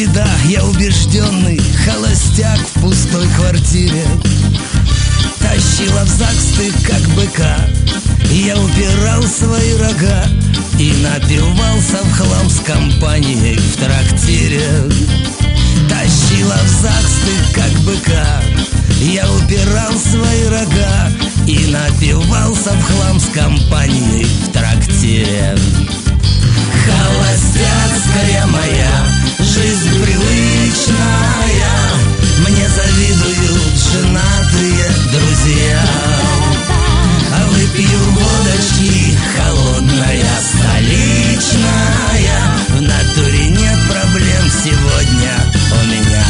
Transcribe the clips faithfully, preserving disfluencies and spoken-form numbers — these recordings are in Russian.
Да, я убежденный холостяк в пустой квартире. Тащила в ЗАГС ты как быка, я упирал свои рога и напивался в хлам с компанией в трактире. Тащила в ЗАГС ты как быка, я упирал свои рога и напивался в хлам с компанией в трактире. Холостяцкая моя жизнь привычная, мне завидуют женатые друзья. А выпью водочки, холодная, столичная, в натуре нет проблем сегодня у меня.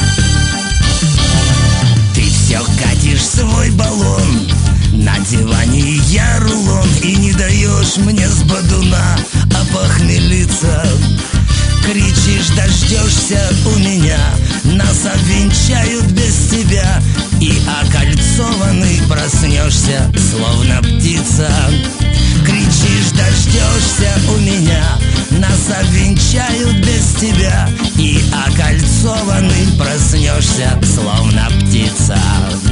Ты все катишь свой баллон, на диване я рулон, и не даешь мне с бодуна опохмелиться. Кричишь, дождешься у меня, нас обвенчают без тебя, и окольцованный проснешься, словно птица. Кричишь, дождешься у меня, нас обвенчают без тебя, и окольцованный проснешься, словно птица.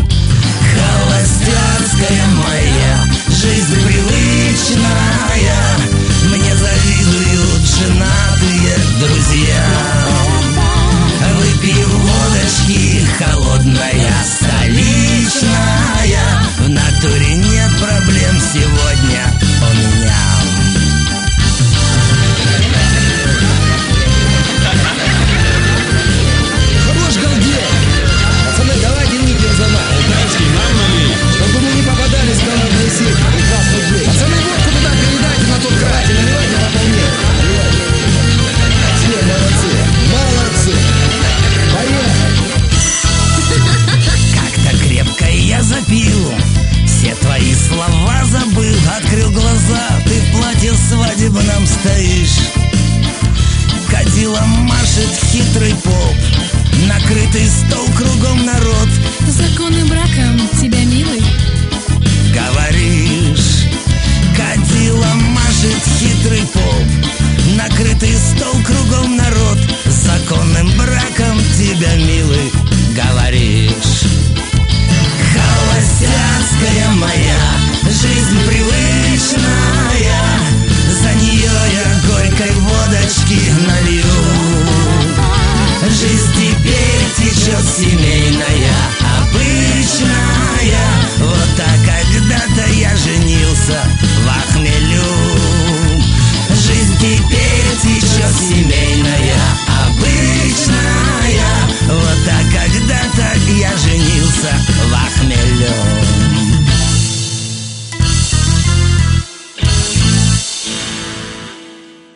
Холостяцкая моя жизнь привычная, мне завидуют женатые друзья. Выпью водочки, холодная, столичная, в натуре нет проблем сегодня у меня. Хорош галдеть! Пацаны, давайте выпьем за нас. Тачки нам налей, чтобы мы не попадались в голодные сети. Пацаны, водку туда передайте на тот край. Наливайте на полне. Все молодцы, молодцы. Как-то крепко я запил, все твои слова забыл. Открыл глаза, ты в платье свадебном стоишь. Кадила машет хитрый поп, накрытый стол, кругом народ. Законным браком тебя, милый, говоришь. Кадила машет хитрый поп, накрытый стол, кругом народ. Законным браком тебя, милый, говоришь. Холостяцкая моя жизнь привычная, за нее я горькой водочки налью. Жизнь теперь течет семейная, обычная. Вот так когда-то я женился в